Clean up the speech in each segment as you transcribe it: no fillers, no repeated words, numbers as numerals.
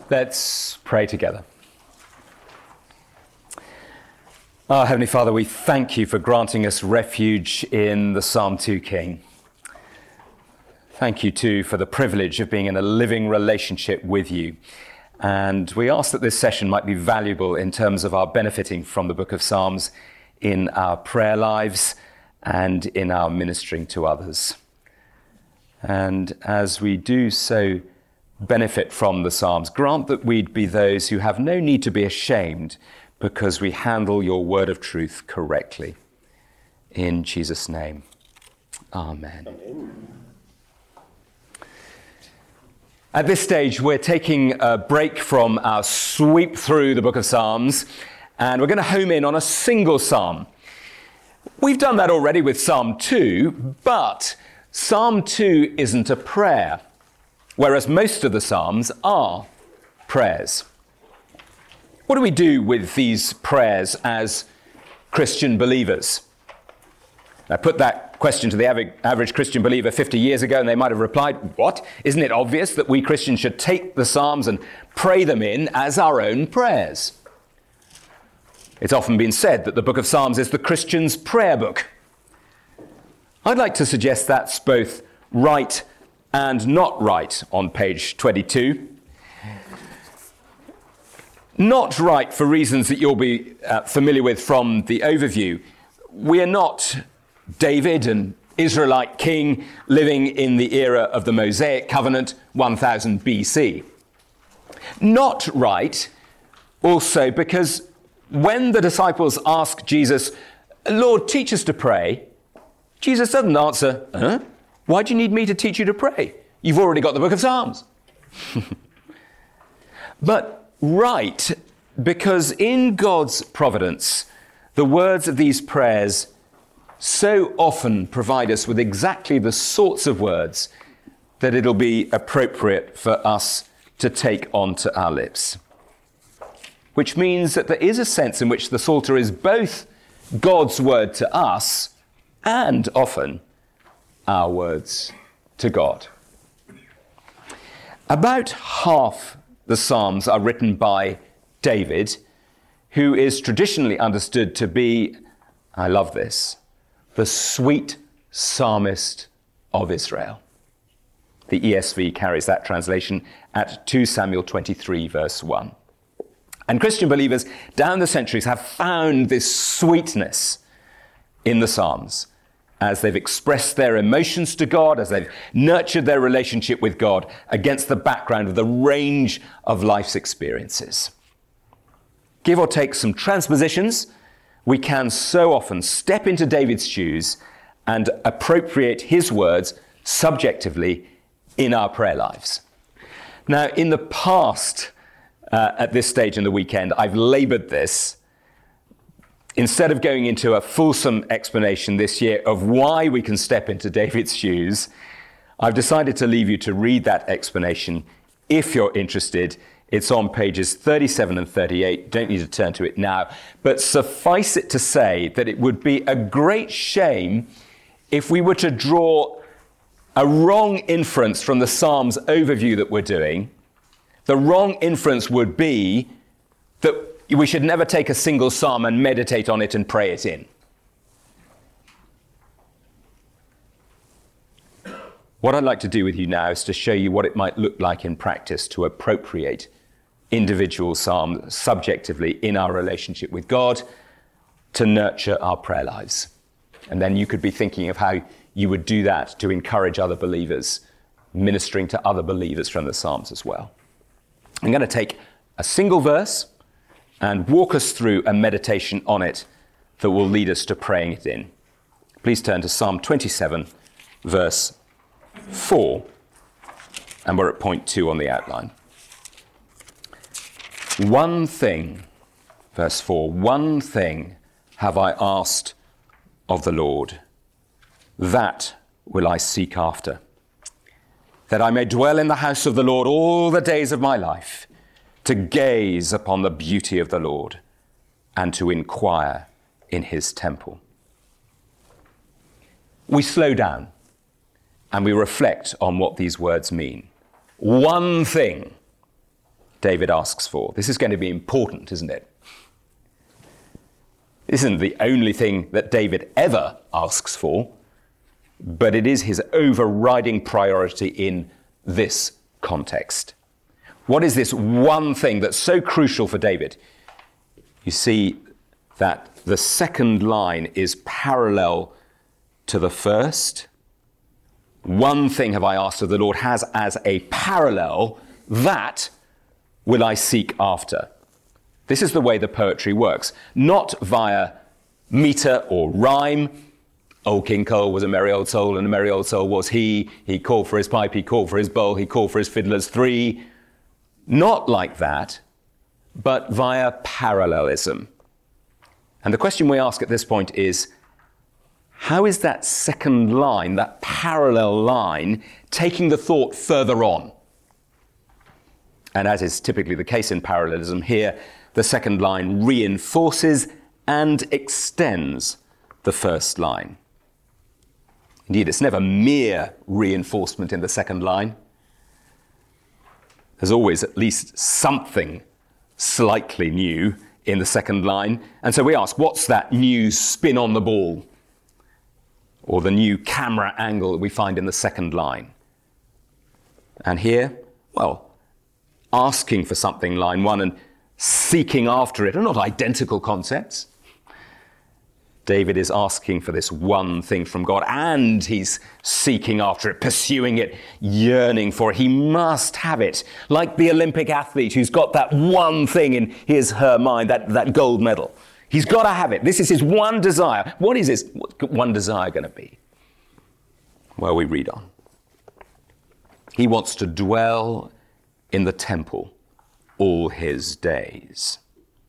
Let's pray together. Our Heavenly Father, we thank you for granting us refuge in the Psalm 2 King. Thank you too for the privilege of being in a living relationship with you. And we ask that this session might be valuable in terms of our benefiting from the book of Psalms in our prayer lives and in our ministering to others. And as we do so benefit from the Psalms, grant that we'd be those who have no need to be ashamed because we handle your word of truth correctly. In Jesus' name, amen. At this stage, we're taking a break from our sweep through the book of Psalms, and we're going to home in on a single psalm. We've done that already with Psalm 2, but Psalm 2 isn't a prayer, whereas most of the Psalms are prayers. What do we do with these prayers as Christian believers? I put that question to the average Christian believer 50 years ago, and they might have replied, "What? Isn't it obvious that we Christians should take the Psalms and pray them in as our own prayers?" It's often been said that the book of Psalms is the Christian's prayer book. I'd like to suggest that's both right and not right on page 22. Not right for reasons that you'll be familiar with from the overview. We are not David, an Israelite king living in the era of the Mosaic covenant, 1000 BC. Not right also because when the disciples ask Jesus, "Lord, teach us to pray," Jesus doesn't answer, "Why do you need me to teach you to pray? You've already got the book of Psalms." But right, because in God's providence, the words of these prayers so often provide us with exactly the sorts of words that it'll be appropriate for us to take onto our lips. Which means that there is a sense in which the Psalter is both God's word to us and often our words to God. About half the Psalms are written by David, who is traditionally understood to be, I love this, the sweet psalmist of Israel. The ESV carries that translation at 2 Samuel 23, verse 1. And Christian believers down the centuries have found this sweetness in the Psalms as they've expressed their emotions to God, as they've nurtured their relationship with God against the background of the range of life's experiences. Give or take some transpositions, we can so often step into David's shoes and appropriate his words subjectively in our prayer lives. Now, in the past, at this stage in the weekend, I've laboured this. Instead of going into a fulsome explanation this year of why we can step into David's shoes, I've decided to leave you to read that explanation if you're interested. It's on pages 37 and 38. Don't need to turn to it now. But suffice it to say that it would be a great shame if we were to draw a wrong inference from the Psalms overview that we're doing. The wrong inference would be that we should never take a single psalm and meditate on it and pray it in. What I'd like to do with you now is to show you what it might look like in practice to appropriate individual psalms subjectively in our relationship with God to nurture our prayer lives. And then you could be thinking of how you would do that to encourage other believers, ministering to other believers from the Psalms as well. I'm going to take a single verse and walk us through a meditation on it that will lead us to praying it in. Please turn to Psalm 27, verse 4, and we're at point 2 on the outline. One thing, verse 4, one thing have I asked of the Lord, that will I seek after, that I may dwell in the house of the Lord all the days of my life, to gaze upon the beauty of the Lord and to inquire in his temple. We slow down and we reflect on what these words mean. One thing David asks for. This is going to be important, isn't it? This isn't the only thing that David ever asks for, but it is his overriding priority in this context. What is this one thing that's so crucial for David? You see that the second line is parallel to the first. One thing have I asked of the Lord, has as a parallel, that will I seek after. This is the way the poetry works, not via meter or rhyme. Old King Cole was a merry old soul, and a merry old soul was he. He called for his pipe, he called for his bowl, he called for his fiddlers three. Not like that, but via parallelism. And the question we ask at this point is, how is that second line, that parallel line, taking the thought further on? And as is typically the case in parallelism, here the second line reinforces and extends the first line. Indeed, it's never mere reinforcement in the second line. There's always at least something slightly new in the second line. And so we ask, what's that new spin on the ball? Or the new camera angle that we find in the second line? And here, well, asking for something, line one, and seeking after it are not identical concepts. David is asking for this one thing from God, and he's seeking after it, pursuing it, yearning for it. He must have it, like the Olympic athlete who's got that one thing in her mind, that gold medal. He's got to have it. This is his one desire. What is his one desire going to be? Well, we read on. He wants to dwell in the temple all his days.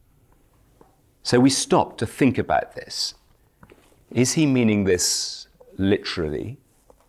So we stop to think about this. Is he meaning this literally?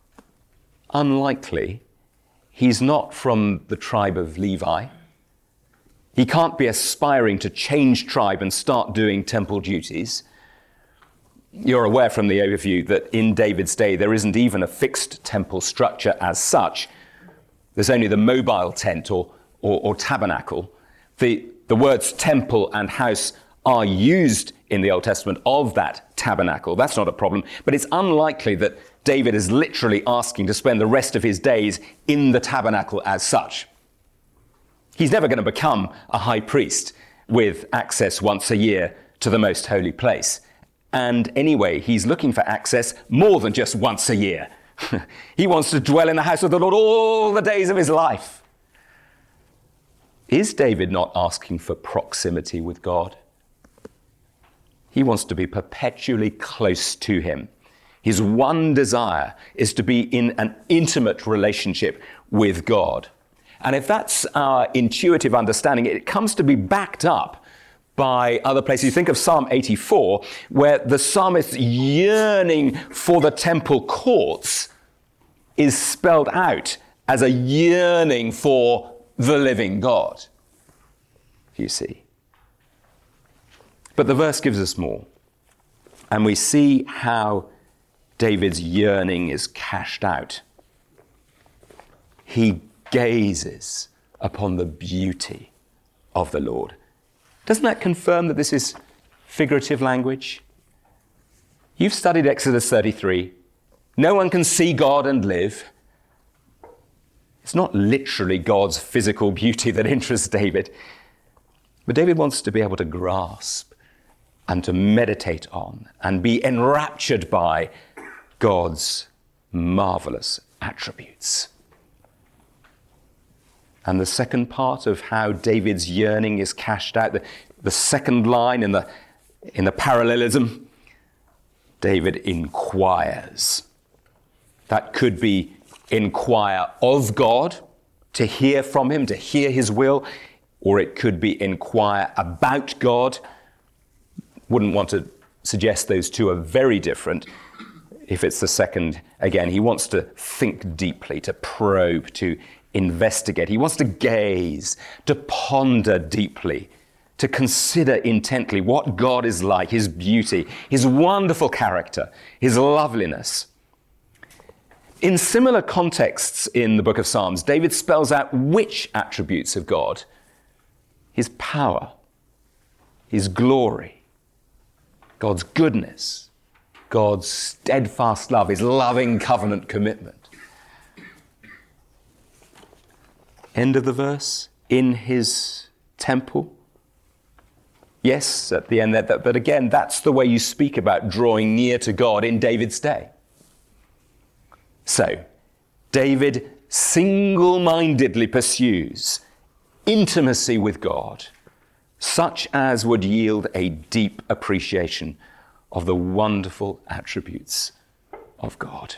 Unlikely. He's not from the tribe of Levi. He can't be aspiring to change tribe and start doing temple duties. You're aware from the overview that in David's day there isn't even a fixed temple structure as such. There's only the mobile tent or tabernacle. The words temple and house are used in the Old Testament of that tabernacle. That's not a problem. But it's unlikely that David is literally asking to spend the rest of his days in the tabernacle as such. He's never going to become a high priest with access once a year to the most holy place. And anyway, he's looking for access more than just once a year. He wants to dwell in the house of the Lord all the days of his life. Is David not asking for proximity with God? He wants to be perpetually close to him. His one desire is to be in an intimate relationship with God. And if that's our intuitive understanding, it comes to be backed up by other places. You think of Psalm 84, where the psalmist's yearning for the temple courts is spelled out as a yearning for the living God, you see. But the verse gives us more. And we see how David's yearning is cashed out. He gazes upon the beauty of the Lord. Doesn't that confirm that this is figurative language? You've studied Exodus 33. No one can see God and live. It's not literally God's physical beauty that interests David. But David wants to be able to grasp and to meditate on and be enraptured by God's marvelous attributes. And the second part of how David's yearning is cashed out, the second line in the parallelism, David inquires. That could be inquire of God, to hear from him, to hear his will, or it could be inquire about God. Wouldn't want to suggest those two are very different. If it's the second, again, he wants to think deeply, to probe, to investigate. He wants to gaze, to ponder deeply, to consider intently what God is like, his beauty, his wonderful character, his loveliness. In similar contexts in the book of Psalms, David spells out which attributes of God his power, his glory, God's goodness, God's steadfast love, his loving covenant commitment. End of the verse, in his temple. Yes, at the end there, but again, that's the way you speak about drawing near to God in David's day. So, David single-mindedly pursues intimacy with God, such as would yield a deep appreciation of the wonderful attributes of God.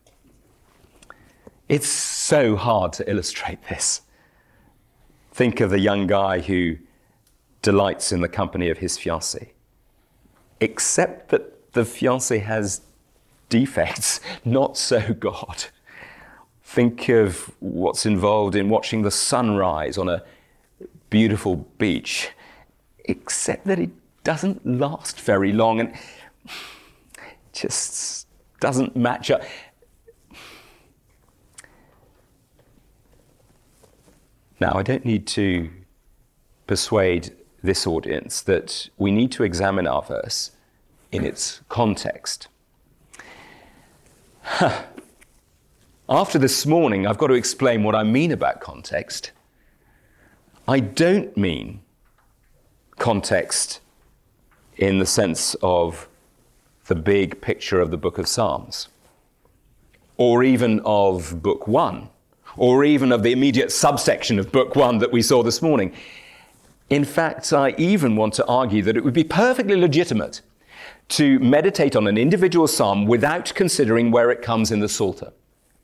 It's so hard to illustrate this. Think of the young guy who delights in the company of his fiancée, except that the fiancée has defects, not so God. Think of what's involved in watching the sunrise on a beautiful beach, except that it doesn't last very long and just doesn't match up. Now, I don't need to persuade this audience that we need to examine our verse in its context. After this morning, I've got to explain what I mean about context. I don't mean context in the sense of the big picture of the book of Psalms, or even of book 1, or even of the immediate subsection of book 1 that we saw this morning. In fact, I even want to argue that it would be perfectly legitimate to meditate on an individual psalm without considering where it comes in the Psalter.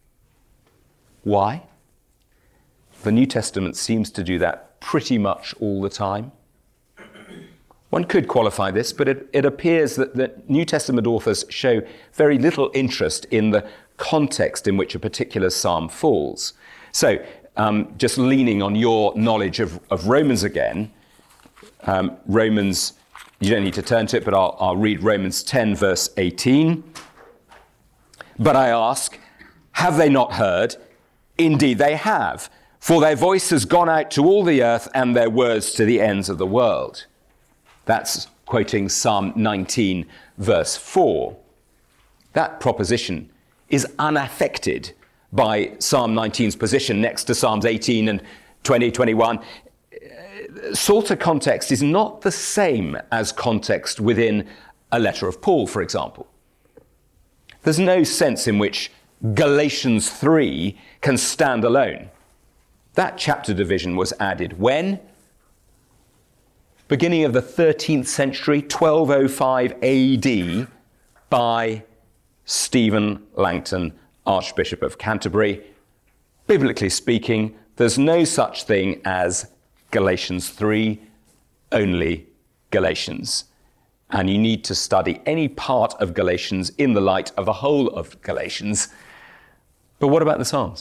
Why? The New Testament seems to do that pretty much all the time. One could qualify this, but it appears that the New Testament authors show very little interest in the context in which a particular psalm falls. So, just leaning on your knowledge of Romans again, Romans, you don't need to turn to it, but I'll read Romans 10, verse 18. But I ask, have they not heard? Indeed they have, for their voice has gone out to all the earth and their words to the ends of the world. That's quoting Psalm 19, verse 4. That proposition is unaffected by Psalm 19's position next to Psalms 18 and 20, 21. Psalter context is not the same as context within a letter of Paul, for example. There's no sense in which Galatians 3 can stand alone. That chapter division was added when? Beginning of the 13th century, 1205 AD, by Stephen Langton, Archbishop of Canterbury. Biblically speaking, there's no such thing as Galatians 3, only Galatians. And you need to study any part of Galatians in the light of the whole of Galatians. But what about the Psalms?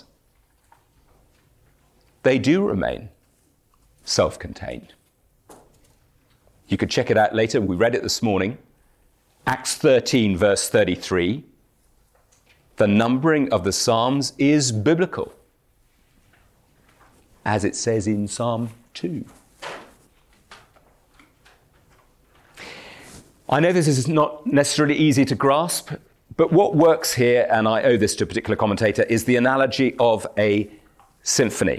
They do remain self-contained. You could check it out later. We read it this morning. Acts 13, verse 33. The numbering of the Psalms is biblical, as it says in Psalm 2. I know this is not necessarily easy to grasp, but what works here, and I owe this to a particular commentator, is the analogy of a symphony.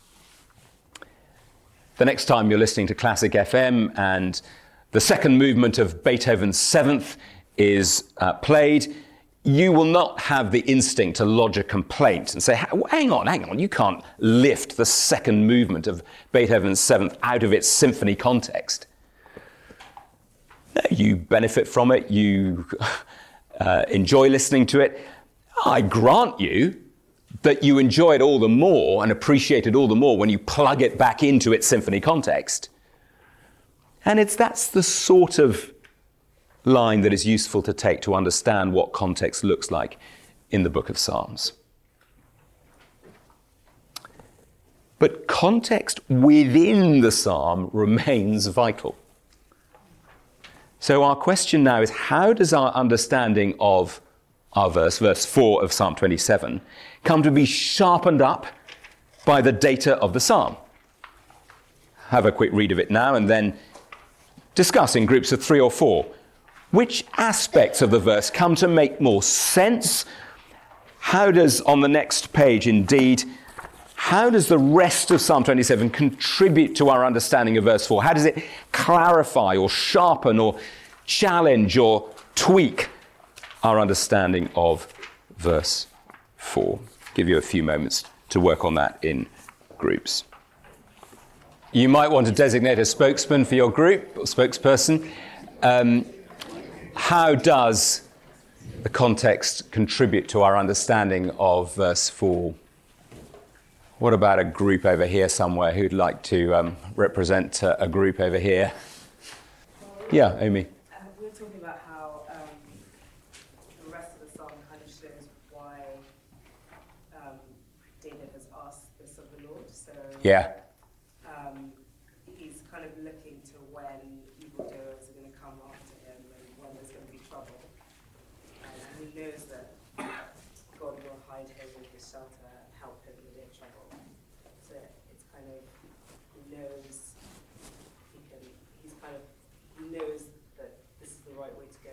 The next time you're listening to Classic FM and the second movement of Beethoven's Seventh is played, you will not have the instinct to lodge a complaint and say, hang on, you can't lift the second movement of Beethoven's Seventh out of its symphony context. No, you benefit from it, you enjoy listening to it. I grant you that you enjoy it all the more and appreciate it all the more when you plug it back into its symphony context. And that's the sort of line that is useful to take to understand what context looks like in the book of Psalms. But context within the psalm remains vital. So our question now is, how does our understanding of our verse 4 of Psalm 27, come to be sharpened up by the data of the psalm? have a quick read of it now and then discuss in groups of 3 or 4 which aspects of the verse come to make more sense. How does, on the next page indeed, how does the rest of Psalm 27 contribute to our understanding of verse 4? How does it clarify or sharpen or challenge or tweak our understanding of verse 4? Give you a few moments to work on that in groups. You might want to designate a spokesman for your group, or spokesperson. How does the context contribute to our understanding of verse 4? What about a group over here somewhere who'd like to represent a group over here? Yeah, Amy. We were talking about how the rest of the song kind of shows why David has asked this of the Lord. So Yeah. He's kind of looking to when evildoers are going to come after him and when there's going to be trouble. And he knows that God will hide him in his shelter and help him in the day of trouble. So it's kind of, he knows that this is the right way to go.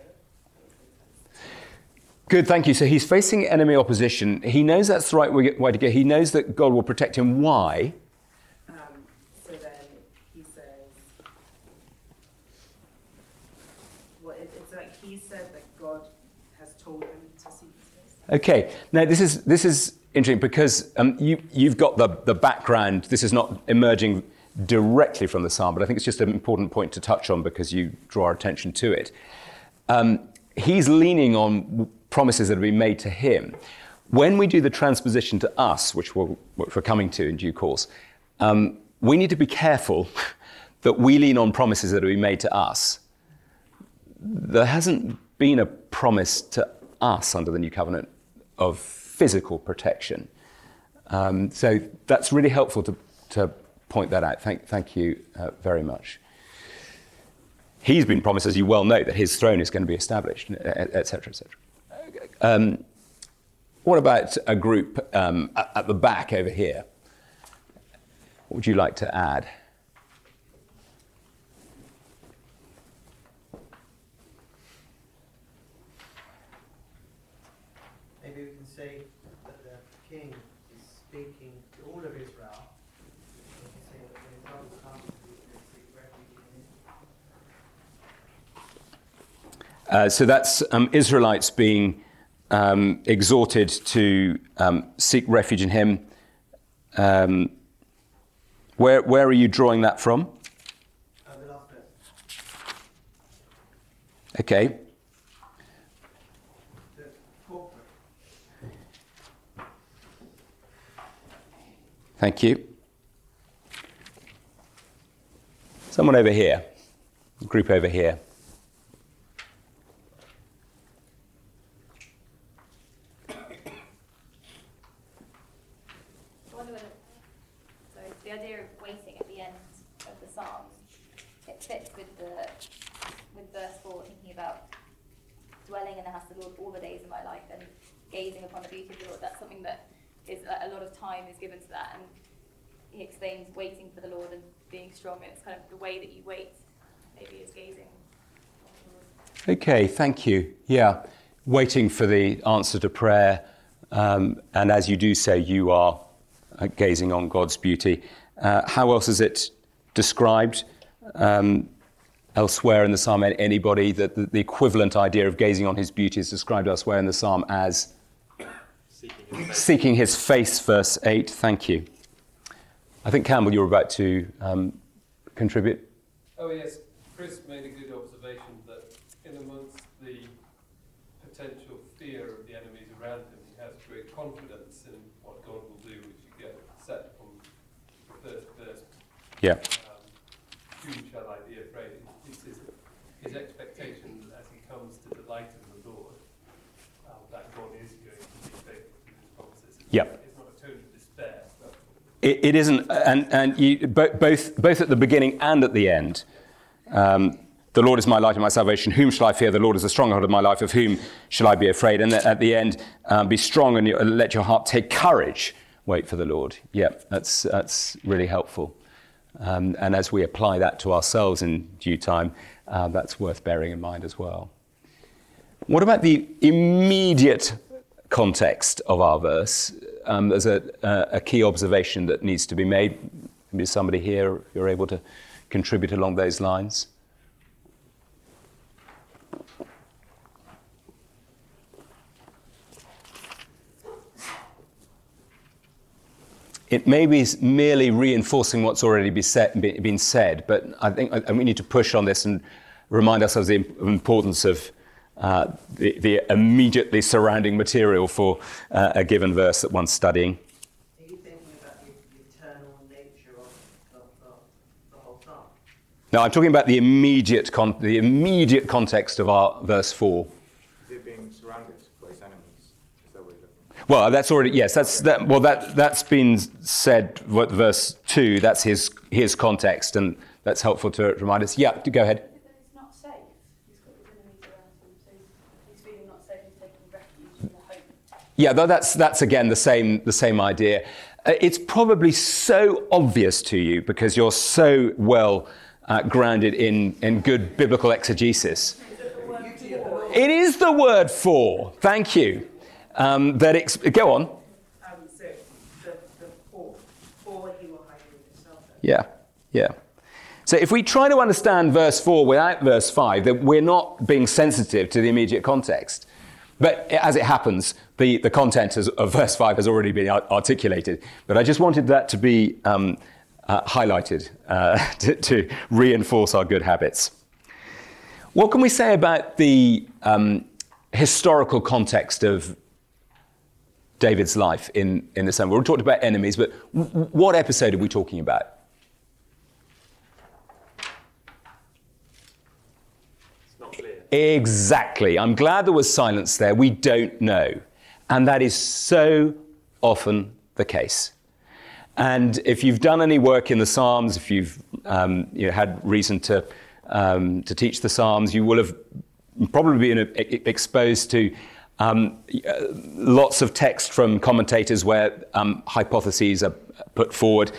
Good, thank you. So he's facing enemy opposition. He knows that's the right way to go. He knows that God will protect him. Why? So then he says, well, it's like he said that God has told him to seek his face. Okay. Now this is interesting because you've got the background. This is not emerging directly from the psalm, but I think it's just an important point to touch on because you draw our attention to it. He's leaning on promises that have been made to him. When we do the transposition to us, which we're coming to in due course, we need to be careful that we lean on promises that have been made to us. There hasn't been a promise to us under the new covenant of physical protection. So that's really helpful to point that out. Thank you very much. He's been promised, as you well know, that his throne is going to be established, etc., etc. What about a group at the back over here? What would you like to add? Maybe we can say that the king is speaking to all of Israel. We can say that when his trouble comes, they seek refuge in him. So that's Israelites being exhorted to seek refuge in him. Where are you drawing that from? The last verse. Okay. The corporate. Thank you. Someone over here. Group over here. The idea of waiting at the end of the psalm, it fits with verse 4, thinking about dwelling in the house of the Lord all the days of my life and gazing upon the beauty of the Lord. That's something that is a lot of time is given to that, and he explains waiting for the Lord and being strong, and it's kind of the way that you wait maybe is gazing on the Lord. Okay, thank you. Yeah, waiting for the answer to prayer, and as you do say, you are gazing on God's beauty. How else is it described elsewhere in the psalm? Anybody, the equivalent idea of gazing on his beauty is described elsewhere in the psalm as seeking his face, verse 8. Thank you. I think, Campbell, you were about to contribute. Oh, yes. Chris made a good observation that in amongst the potential fear of the enemies around him, he has great confidence in what God will do, which you get set from the first verse. Yeah. Whom shall I be afraid? It's his expectation that as he comes to the light of the Lord, that God is going to be faithful to his promises. Yeah. It's not a tone of despair. But It isn't, and you, both at the beginning and at the end. The Lord is my light and my salvation. Whom shall I fear? The Lord is the stronghold of my life. Of whom shall I be afraid? And at the end, be strong and let your heart take courage. Wait for the Lord. Yeah, that's really helpful. And as we apply that to ourselves in due time, that's worth bearing in mind as well. What about the immediate context of our verse? There's a key observation that needs to be made. Maybe somebody here, if you're able to contribute along those lines. It may be merely reinforcing what's already been said, but I think we need to push on this and remind ourselves the importance of the immediately surrounding material for a given verse that one's studying. Are you thinking about the eternal nature of the whole psalm? No, I'm talking about the immediate context of our verse 4. They're being surrounded by his enemies. Is that what you're looking at? Well, that's already, yes, that's been said, what, verse 2, that's his context, and that's helpful to remind us. Yeah, go ahead. But it's not safe. He's got his enemies around him, so he's feeling not safe. He's taking refuge in the hope. Yeah, though that's again the same idea. It's probably so obvious to you because you're so well grounded in good biblical exegesis. It is the word for. Thank you. Go on. So the for he will hide in his shelter. Yeah. So if we try to understand verse 4 without verse 5, then we're not being sensitive to the immediate context. But as it happens, the content of verse 5 has already been articulated. But I just wanted that to be highlighted to reinforce our good habits. What can we say about the historical context of David's life in the Psalm? We talked about enemies, but what episode are we talking about? Exactly. I'm glad there was silence there. We don't know. And that is so often the case. And if you've done any work in the Psalms, if you've had reason to teach the Psalms, you will have probably been exposed to lots of text from commentators where hypotheses are put forward.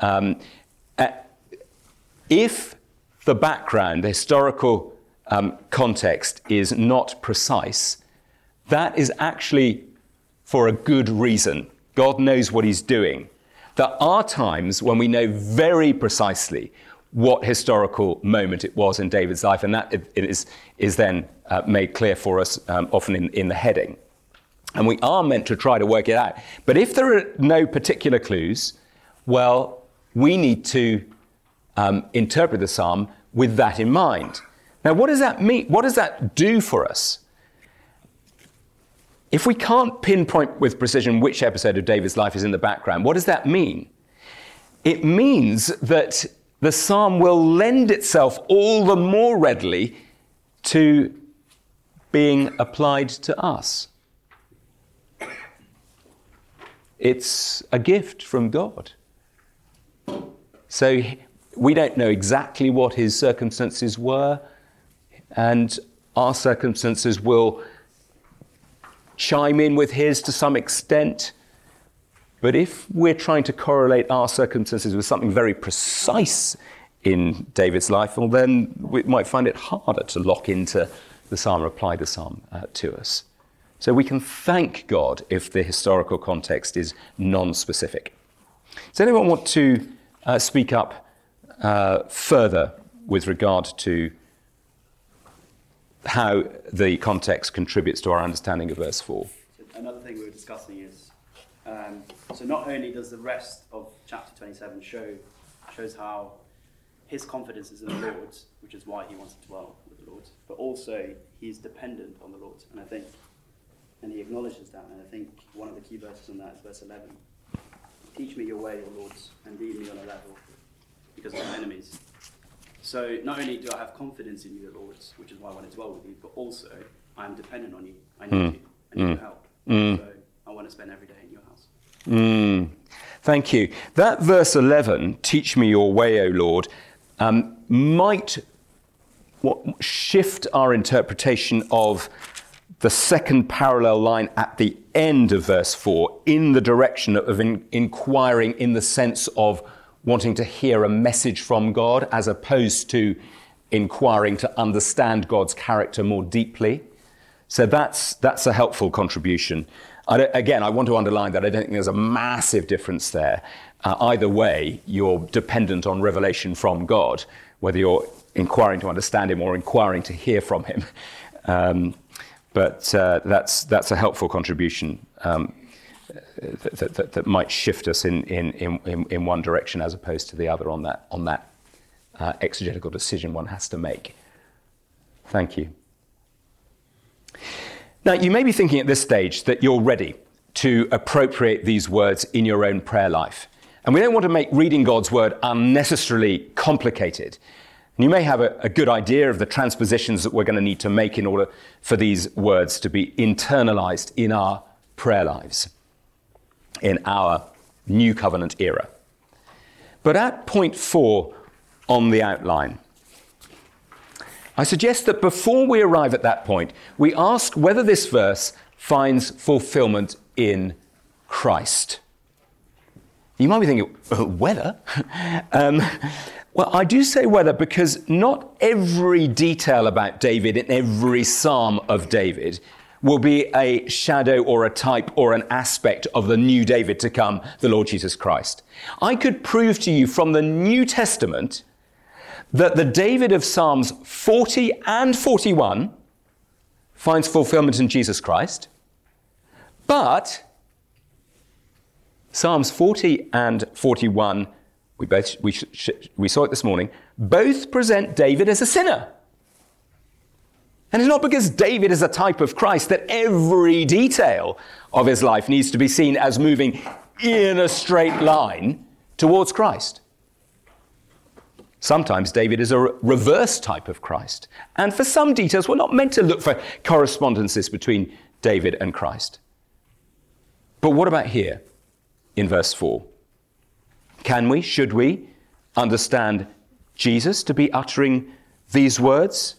If the background, the historical context is not precise, that is actually for a good reason. God knows what he's doing. There are times when we know very precisely what historical moment it was in David's life, and that it is then made clear for us often in the heading. And we are meant to try to work it out. But if there are no particular clues, well, we need to interpret the psalm with that in mind. Now, what does that mean? What does that do for us? If we can't pinpoint with precision which episode of David's life is in the background, what does that mean? It means that the psalm will lend itself all the more readily to being applied to us. It's a gift from God. So we don't know exactly what his circumstances were, and our circumstances will chime in with his to some extent. But if we're trying to correlate our circumstances with something very precise in David's life, well, then we might find it harder to lock into the psalm or apply the psalm to us. So we can thank God if the historical context is non-specific. Does anyone want to speak up further with regard to how the context contributes to our understanding of verse 4? So another thing we were discussing is, so not only does the rest of chapter 27 shows how his confidence is in the Lord, which is why he wants to dwell with the Lord, but also he's dependent on the Lord, and he acknowledges that. And I think one of the key verses on that is verse 11. Teach me your way, O Lord, and lead me on a level because of my enemies. So not only do I have confidence in you, Lord, which is why I want to dwell with you, but also I am dependent on you. I need you. I need your help. So I want to spend every day in your house. Thank you. That verse 11, teach me your way, O Lord, might shift our interpretation of the second parallel line at the end of verse 4 in the direction of inquiring in the sense of wanting to hear a message from God as opposed to inquiring to understand God's character more deeply. So that's a helpful contribution. Again, I want to underline that I don't think there's a massive difference there. Either way, you're dependent on revelation from God, whether you're inquiring to understand him or inquiring to hear from him. But that's a helpful contribution that might shift us in one direction as opposed to the other on that exegetical decision one has to make. Thank you. Now, you may be thinking at this stage that you're ready to appropriate these words in your own prayer life. And we don't want to make reading God's word unnecessarily complicated. And you may have a good idea of the transpositions that we're going to need to make in order for these words to be internalized in our prayer lives, in our New Covenant era. But at point 4 on the outline, I suggest that before we arrive at that point, we ask whether this verse finds fulfillment in Christ. You might be thinking, whether? Well, I do say whether because not every detail about David in every psalm of David will be a shadow or a type or an aspect of the new David to come, the Lord Jesus Christ. I could prove to you from the New Testament that the David of Psalms 40 and 41 finds fulfillment in Jesus Christ, but Psalms 40 and 41, we saw it this morning, both present David as a sinner. And it's not because David is a type of Christ that every detail of his life needs to be seen as moving in a straight line towards Christ. Sometimes David is a reverse type of Christ. And for some details, we're not meant to look for correspondences between David and Christ. But what about here in verse 4? Should we understand Jesus to be uttering these words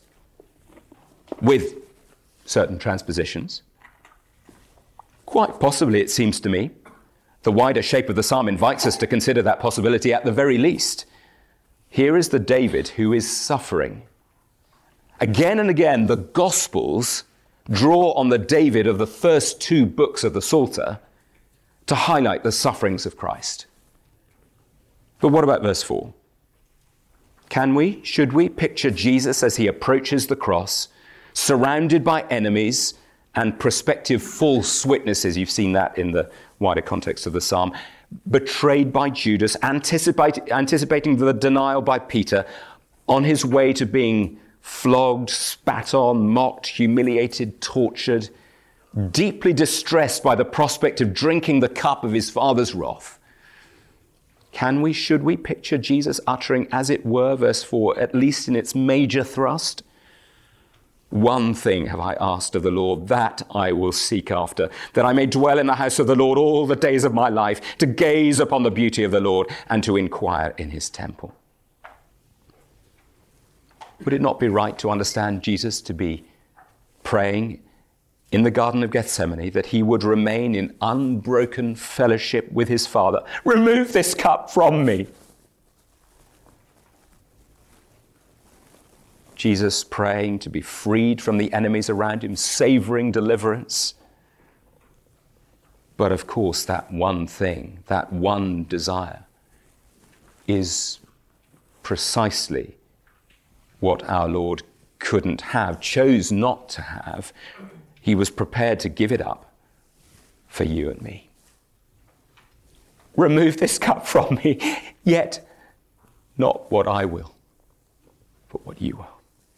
with certain transpositions? Quite possibly, it seems to me. The wider shape of the psalm invites us to consider that possibility at the very least. Here is the David who is suffering. Again and again, the Gospels draw on the David of the first 2 books of the Psalter to highlight the sufferings of Christ. But what about verse 4? Should we picture Jesus as he approaches the cross, surrounded by enemies and prospective false witnesses? You've seen that in the wider context of the psalm. Betrayed by Judas, anticipating the denial by Peter, on his way to being flogged, spat on, mocked, humiliated, tortured, deeply distressed by the prospect of drinking the cup of his Father's wrath. Should we picture Jesus uttering, as it were, verse 4, at least in its major thrust? One thing have I asked of the Lord, that I will seek after, that I may dwell in the house of the Lord all the days of my life, to gaze upon the beauty of the Lord and to inquire in his temple. Would it not be right to understand Jesus to be praying in the Garden of Gethsemane that he would remain in unbroken fellowship with his Father? Remove this cup from me. Jesus praying to be freed from the enemies around him, savoring deliverance. But of course, that one thing, that one desire, is precisely what our Lord couldn't have, chose not to have. He was prepared to give it up for you and me. Remove this cup from me, yet not what I will, but what you will.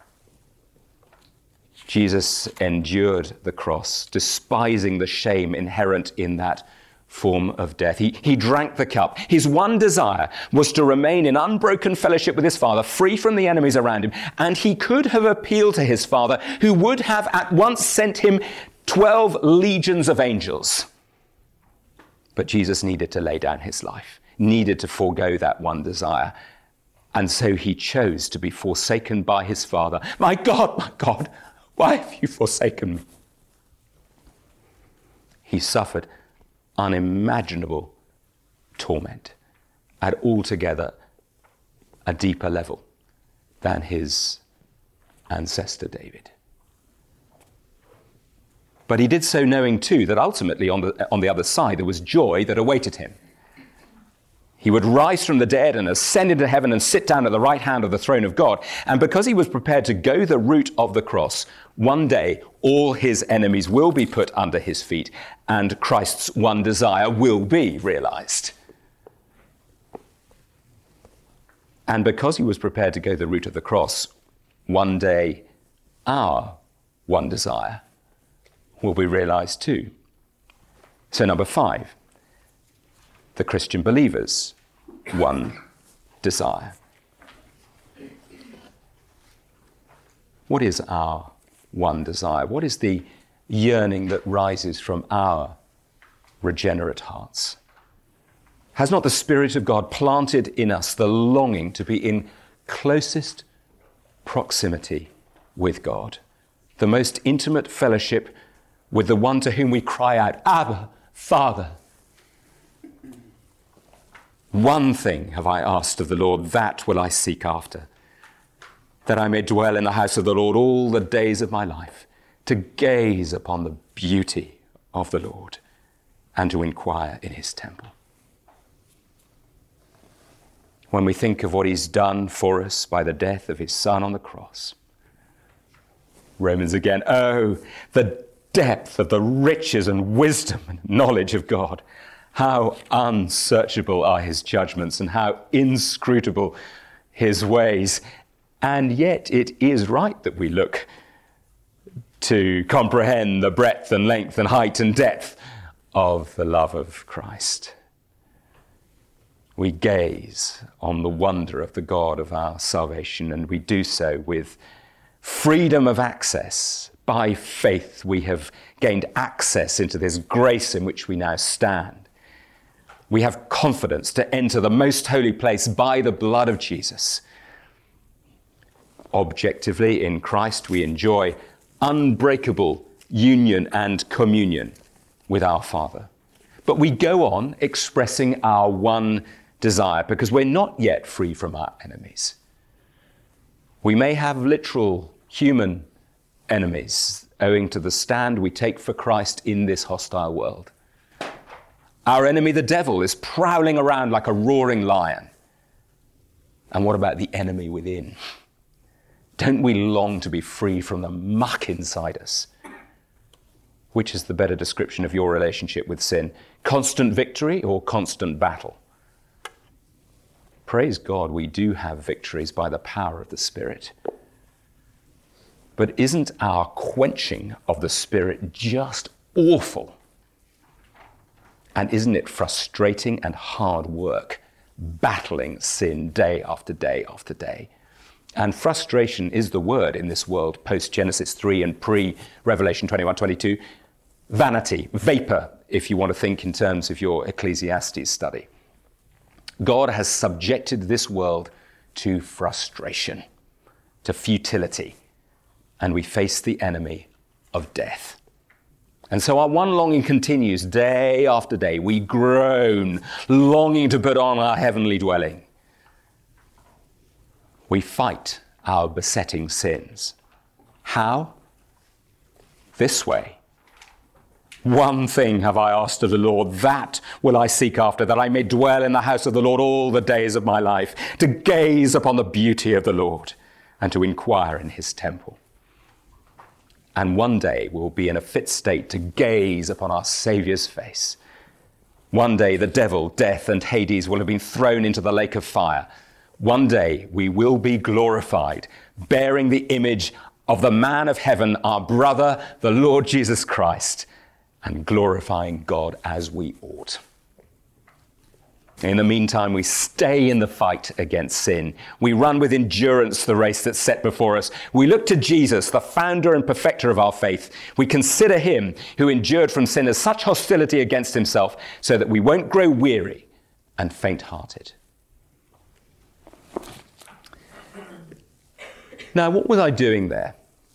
Jesus endured the cross, despising the shame inherent in that form of death. He drank the cup. His one desire was to remain in unbroken fellowship with his Father, free from the enemies around him. And he could have appealed to his Father, who would have at once sent him 12 legions of angels. But Jesus needed to lay down his life, needed to forego that one desire. And so he chose to be forsaken by his Father. My God, why have you forsaken me? He suffered unimaginable torment at altogether a deeper level than his ancestor David. But he did so knowing too that ultimately on the other side there was joy that awaited him. He would rise from the dead and ascend into heaven and sit down at the right hand of the throne of God. And because he was prepared to go the route of the cross, one day all his enemies will be put under his feet and Christ's one desire will be realized. And because he was prepared to go the route of the cross, one day our one desire will be realized too. So number 5, the Christian believer's one desire. What is our one desire? What is the yearning that rises from our regenerate hearts? Has not the Spirit of God planted in us the longing to be in closest proximity with God, the most intimate fellowship with the one to whom we cry out, Abba, Father? One thing have I asked of the Lord, that will I seek after, that I may dwell in the house of the Lord all the days of my life, to gaze upon the beauty of the Lord and to inquire in his temple. When we think of what he's done for us by the death of his Son on the cross, Romans again, oh, the depth of the riches and wisdom and knowledge of God. How unsearchable are his judgments and how inscrutable his ways. And yet it is right that we look to comprehend the breadth and length and height and depth of the love of Christ. We gaze on the wonder of the God of our salvation, and we do so with freedom of access. By faith we have gained access into this grace in which we now stand. We have confidence to enter the most holy place by the blood of Jesus. Objectively, in Christ, we enjoy unbreakable union and communion with our Father. But we go on expressing our one desire because we're not yet free from our enemies. We may have literal human enemies owing to the stand we take for Christ in this hostile world. Our enemy, the devil, is prowling around like a roaring lion. And what about the enemy within? Don't we long to be free from the muck inside us? Which is the better description of your relationship with sin? Constant victory or constant battle? Praise God, we do have victories by the power of the Spirit. But isn't our quenching of the Spirit just awful? And isn't it frustrating and hard work, battling sin day after day after day? And frustration is the word in this world, post-Genesis 3 and pre-Revelation 21:22. Vanity, vapor, if you want to think in terms of your Ecclesiastes study. God has subjected this world to frustration, to futility, and we face the enemy of death. And so our one longing continues day after day. We groan, longing to put on our heavenly dwelling. We fight our besetting sins. How? This way. One thing have I asked of the Lord, that will I seek after, that I may dwell in the house of the Lord all the days of my life, to gaze upon the beauty of the Lord and to inquire in his temple. And one day we'll be in a fit state to gaze upon our Saviour's face. One day the devil, death, and Hades will have been thrown into the lake of fire. One day we will be glorified, bearing the image of the man of heaven, our brother, the Lord Jesus Christ, and glorifying God as we ought. In the meantime, we stay in the fight against sin. We run with endurance the race that's set before us. We look to Jesus, the founder and perfecter of our faith. We consider him who endured from sinners such hostility against himself so that we won't grow weary and faint-hearted. Now, what was I doing there?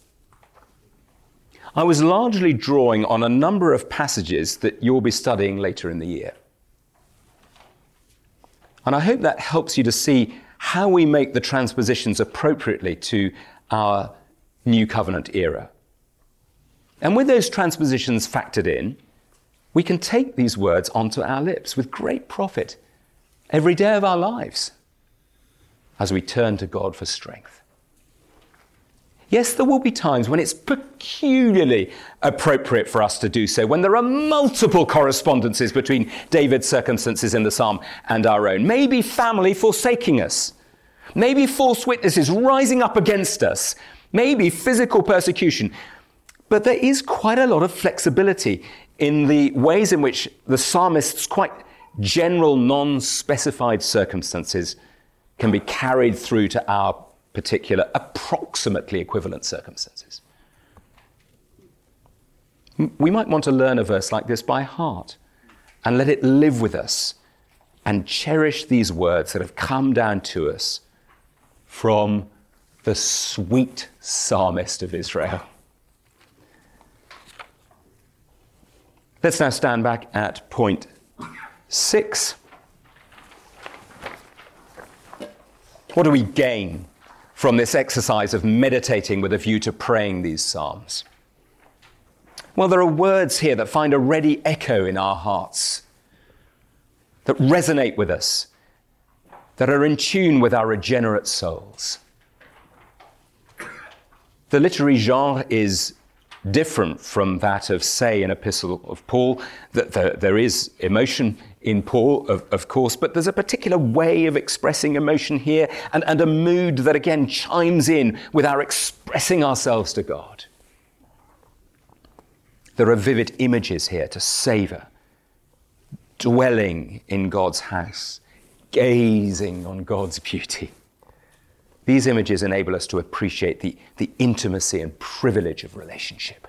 I was largely drawing on a number of passages that you'll be studying later in the year. And I hope that helps you to see how we make the transpositions appropriately to our New Covenant era. And with those transpositions factored in, we can take these words onto our lips with great profit every day of our lives as we turn to God for strength. Yes, there will be times when it's peculiarly appropriate for us to do so, when there are multiple correspondences between David's circumstances in the psalm and our own. Maybe family forsaking us. Maybe false witnesses rising up against us. Maybe physical persecution. But there is quite a lot of flexibility in the ways in which the psalmist's quite general, non-specified circumstances can be carried through to our particular, approximately equivalent circumstances. We might want to learn a verse like this by heart and let it live with us and cherish these words that have come down to us from the sweet psalmist of Israel. Let's now stand back at point 6. What do we gain from this exercise of meditating with a view to praying these psalms? Well, there are words here that find a ready echo in our hearts, that resonate with us, that are in tune with our regenerate souls. The literary genre is different from that of, say, an epistle of Paul. There is emotion in Paul, of course, but there's a particular way of expressing emotion here and a mood that, again, chimes in with our expressing ourselves to God. There are vivid images here to savour, dwelling in God's house, gazing on God's beauty. These images enable us to appreciate the intimacy and privilege of relationship.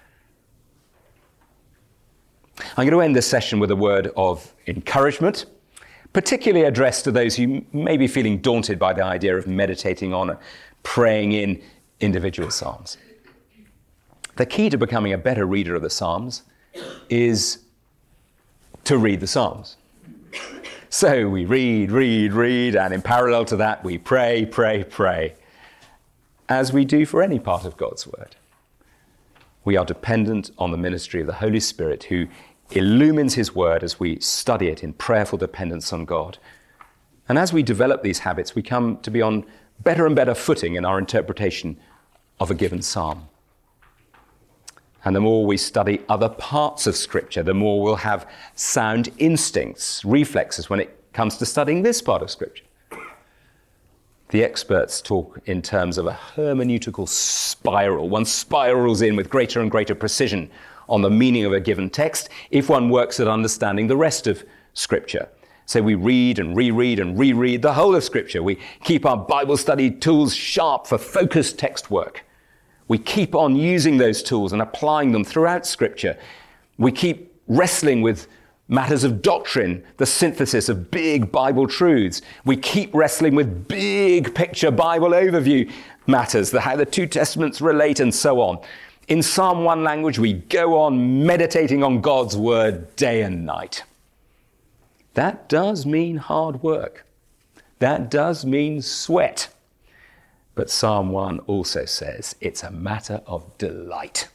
I'm going to end this session with a word of encouragement, particularly addressed to those who may be feeling daunted by the idea of meditating on and praying in individual psalms. The key to becoming a better reader of the psalms is to read the psalms. So we read, and in parallel to that, we pray, as we do for any part of God's word. We are dependent on the ministry of the Holy Spirit, who illumines his word as we study it in prayerful dependence on God. And as we develop these habits, we come to be on better and better footing in our interpretation of a given psalm. And the more we study other parts of Scripture, the more we'll have sound instincts, reflexes when it comes to studying this part of Scripture. The experts talk in terms of a hermeneutical spiral. One spirals in with greater and greater precision on the meaning of a given text if one works at understanding the rest of Scripture. So we read and reread and reread the whole of Scripture. We keep our Bible study tools sharp for focused text work. We keep on using those tools and applying them throughout Scripture. We keep wrestling with matters of doctrine, the synthesis of big Bible truths. We keep wrestling with big picture Bible overview matters, how the two testaments relate and so on. In Psalm 1 language, we go on meditating on God's word day and night. That does mean hard work. That does mean sweat. But Psalm 1 also says it's a matter of delight.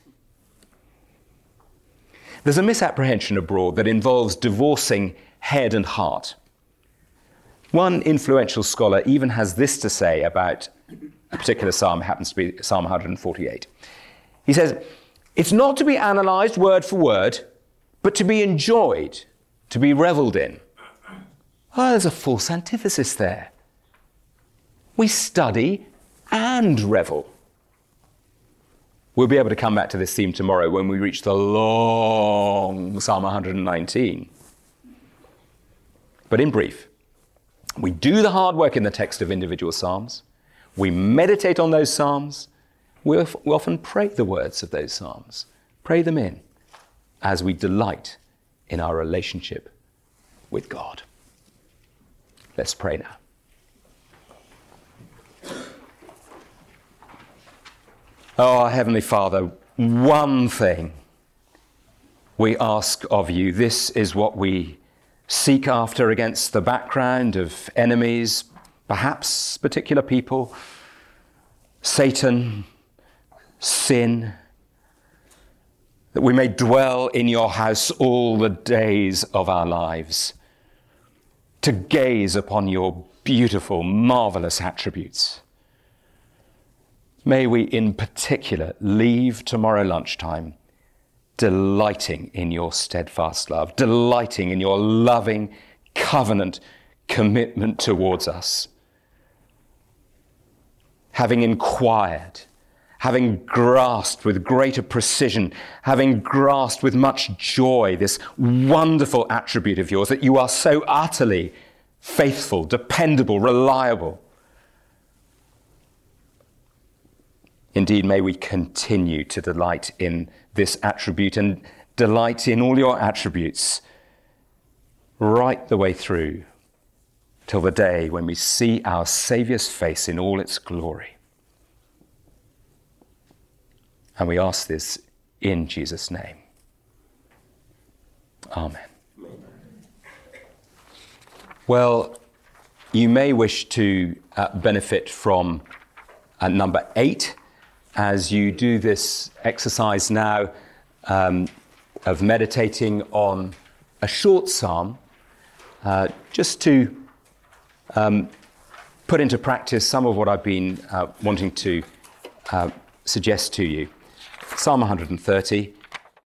There's a misapprehension abroad that involves divorcing head and heart. One influential scholar even has this to say about a particular psalm, happens to be Psalm 148. He says, it's not to be analysed word for word, but to be enjoyed, to be revelled in. Oh, there's a false antithesis there. We study and revel. We'll be able to come back to this theme tomorrow when we reach the long Psalm 119. But in brief, we do the hard work in the text of individual psalms. We meditate on those psalms. We often pray the words of those psalms, pray them in as we delight in our relationship with God. Let's pray now. Oh, our Heavenly Father, one thing we ask of you. This is what we seek after against the background of enemies, perhaps particular people, Satan, sin, that we may dwell in your house all the days of our lives, to gaze upon your beautiful, marvelous attributes. May we in particular leave tomorrow lunchtime delighting in your steadfast love, delighting in your loving covenant commitment towards us. Having inquired, having grasped with greater precision, having grasped with much joy this wonderful attribute of yours, that you are so utterly faithful, dependable, reliable. Indeed, may we continue to delight in this attribute and delight in all your attributes right the way through till the day when we see our Saviour's face in all its glory. And we ask this in Jesus' name. Amen. Well, you may wish to benefit from number 8 as you do this exercise now of meditating on a short psalm, just to put into practice some of what I've been wanting to suggest to you. Psalm 130.